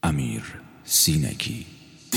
امیر سینگی.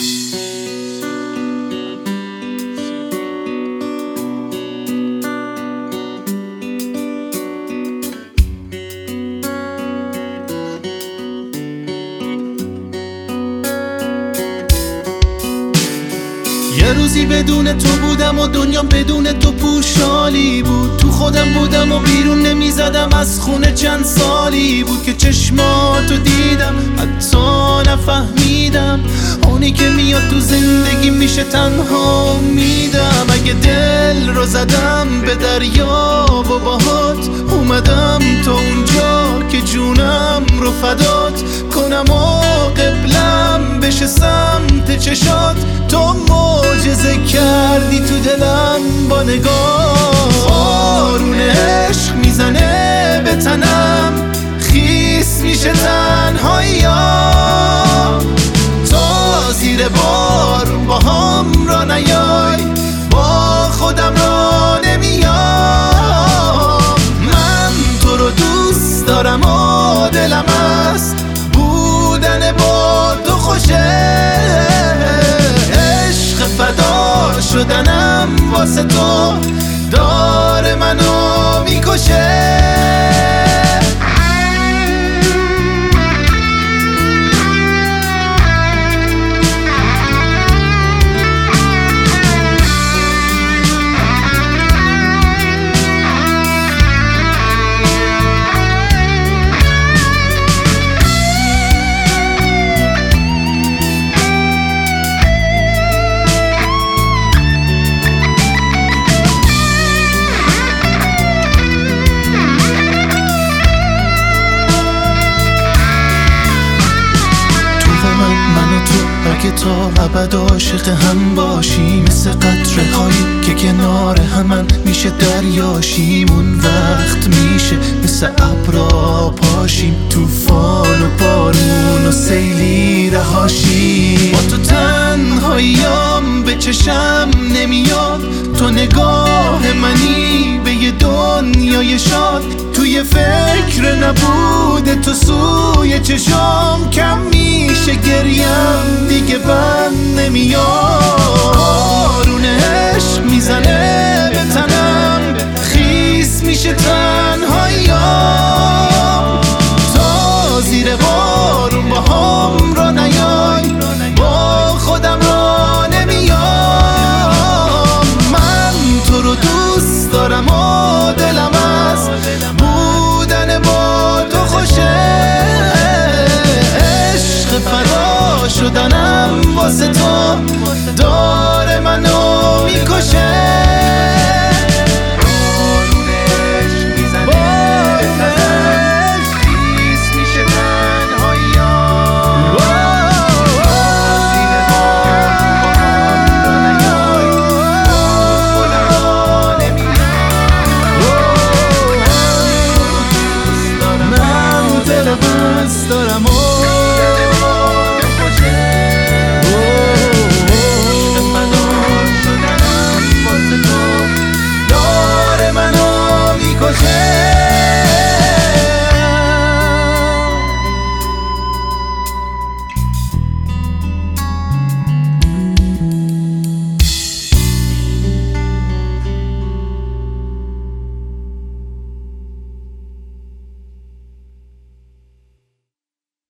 یه روزی بدون تو بودم و دنیا بدون تو پوشالی بود. تو خودم بودم و بیرون نمیزدم از خونه. چند سالی بود که چشماتو دیدم، حتی نفهمیدم اونی که میاد تو زندگی میشه تنها میدم. اگه دل رو زدم به دریا و باهات اومدم تا اونجا که جونم رو فدات کنم و قبلم بشه سمت چشات. تو معجزه کردی تو دلم با نگاه، بارون عشق میزنه به تنم، خیس میشه تنهایی‌ام. تا زیر بارون با هم را نیای، با خودم را نمیام. من تو رو دوست دارم و دلم است بودن با تو خوشه. فدا شدنم واسه تو داره منو میکشه. که تا ابد عاشق هم باشیم، مثل قطره هایی که کنار همن میشه دریاشیم. اون وقت میشه مثل ابرا پاشیم، طوفان و بارون و سیلی رهاشیم. با تو تنهاییام به چشم نمیاد، تو نگاه منی به یه دنیای شاد. توی فکر نبوده تو سوی چشام، کم میشه گریم دیگه بند نمیاد. بارون عشق میزنه به تنم، خیس میشه تنهایی‌ام. تا زیر بارون با هم را نیای، با خودم را نمیام. من تو رو دوست دارم و دلم است بودن با تو خوشه. عشق فدا شدنم واسه تو داره منو میکشه.